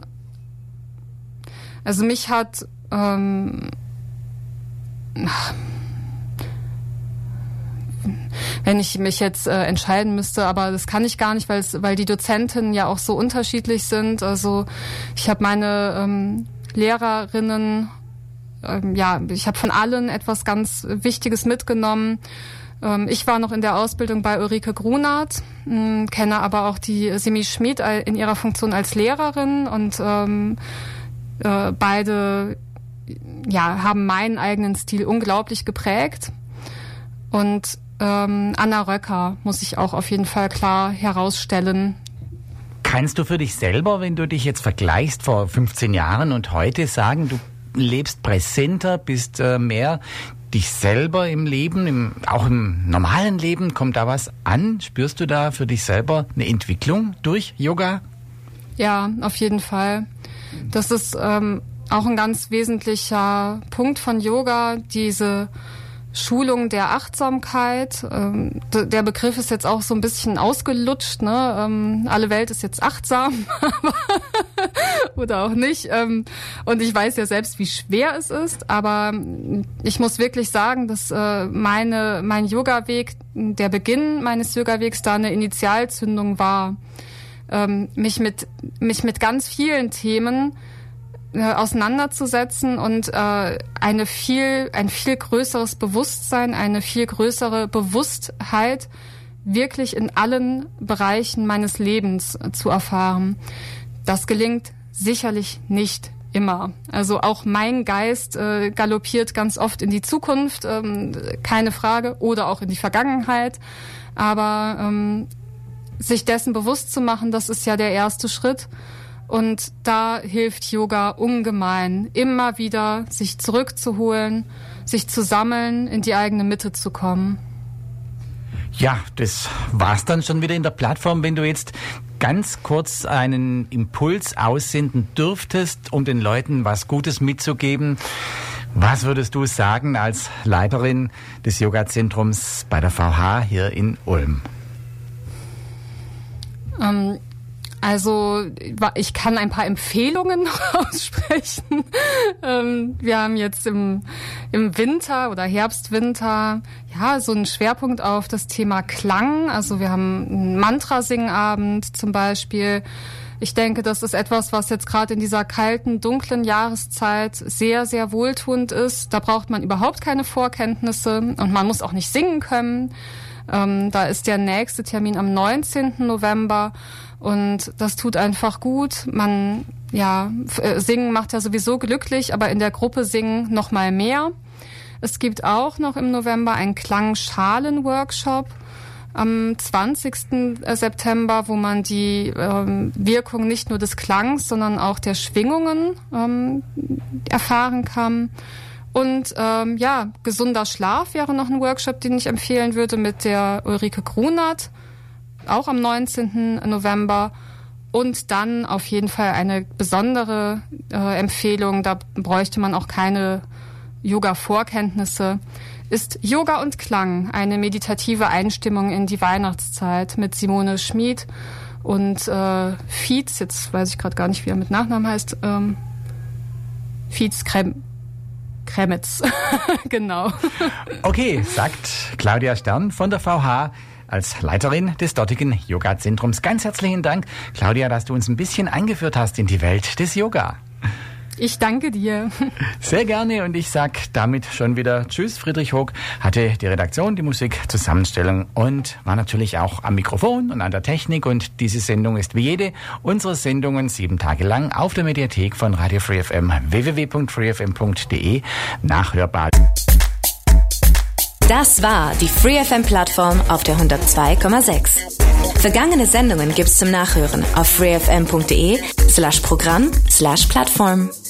also mich hat ähm, wenn ich mich jetzt äh, entscheiden müsste, aber das kann ich gar nicht, weil es, weil die Dozentinnen ja auch so unterschiedlich sind. Also ich habe meine ähm, Lehrerinnen, ähm, ja, ich habe von allen etwas ganz Wichtiges mitgenommen. Ähm, ich war noch in der Ausbildung bei Ulrike Grunert, mh, kenne aber auch die Simi Schmid in ihrer Funktion als Lehrerin und ähm, äh, beide ja, haben meinen eigenen Stil unglaublich geprägt. Und ähm, Anna Röcker muss ich auch auf jeden Fall klar herausstellen. Kannst du für dich selber, wenn du dich jetzt vergleichst vor fünfzehn Jahren und heute, sagen, du lebst präsenter, bist äh, mehr dich selber im Leben, im, auch im normalen Leben? Kommt da was an? Spürst du da für dich selber eine Entwicklung durch Yoga? Ja, auf jeden Fall. Das ist ähm, auch ein ganz wesentlicher Punkt von Yoga, diese Schulung der Achtsamkeit. Ähm, d- der Begriff ist jetzt auch so ein bisschen ausgelutscht, ne? Ähm, alle Welt ist jetzt achtsam, oder auch nicht. Ähm, und ich weiß ja selbst, wie schwer es ist, aber ich muss wirklich sagen, dass äh, meine mein Yoga-Weg, der Beginn meines Yoga-Wegs da eine Initialzündung war, ähm, mich mit mich mit ganz vielen Themen auseinanderzusetzen und äh, eine viel ein viel größeres Bewusstsein, eine viel größere Bewusstheit wirklich in allen Bereichen meines Lebens zu erfahren. Das gelingt sicherlich nicht immer. Also auch mein Geist äh, galoppiert ganz oft in die Zukunft, ähm, keine Frage, oder auch in die Vergangenheit. Aber ähm, sich dessen bewusst zu machen, das ist ja der erste Schritt. Und da hilft Yoga ungemein, immer wieder sich zurückzuholen, sich zu sammeln, in die eigene Mitte zu kommen. Ja, das war's dann schon wieder in der Plattform. Wenn du jetzt ganz kurz einen Impuls aussenden dürftest, um den Leuten was Gutes mitzugeben, was würdest du sagen als Leiterin des Yoga-Zentrums bei der V H hier in Ulm? Ähm, Also ich kann ein paar Empfehlungen aussprechen. Ähm, wir haben jetzt im, im Winter oder Herbst, Winter ja so einen Schwerpunkt auf das Thema Klang. Also wir haben einen Mantrasingabend zum Beispiel. Ich denke, das ist etwas, was jetzt gerade in dieser kalten, dunklen Jahreszeit sehr, sehr wohltuend ist. Da braucht man überhaupt keine Vorkenntnisse und man muss auch nicht singen können. Ähm, da ist der nächste Termin am neunzehnten November. Und das tut einfach gut. Man, ja, singen macht ja sowieso glücklich, aber in der Gruppe singen noch mal mehr. Es gibt auch noch im November einen Klangschalen-Workshop. am zwanzigsten September, wo man die ähm, Wirkung nicht nur des Klangs, sondern auch der Schwingungen ähm, erfahren kann. Und ähm, ja, gesunder Schlaf wäre noch ein Workshop, den ich empfehlen würde mit der Ulrike Grunert, auch am neunzehnten November. Und dann auf jeden Fall eine besondere äh, Empfehlung, da bräuchte man auch keine Yoga-Vorkenntnisse, ist Yoga und Klang, eine meditative Einstimmung in die Weihnachtszeit mit Simone Schmid und äh, Fietz, jetzt weiß ich gerade gar nicht, wie er mit Nachnamen heißt, ähm, Fietz Krem Kremitz, genau. Okay, sagt Claudia Stern von der V H als Leiterin des dortigen Yoga-Zentrums. Ganz herzlichen Dank, Claudia, dass du uns ein bisschen eingeführt hast in die Welt des Yoga. Ich danke dir. Sehr gerne und ich sag damit schon wieder Tschüss. Friedrich Hoog hatte die Redaktion, die Musik, Zusammenstellung und war natürlich auch am Mikrofon und an der Technik. Und diese Sendung ist wie jede unserer Sendungen sieben Tage lang auf der Mediathek von Radio Free F M w w w punkt free f m punkt d e nachhörbar. Das war die Free F M-Plattform auf der hundertzwei Komma sechs. Vergangene Sendungen gibt's zum Nachhören auf freefm punkt de slash Programm slash Plattform.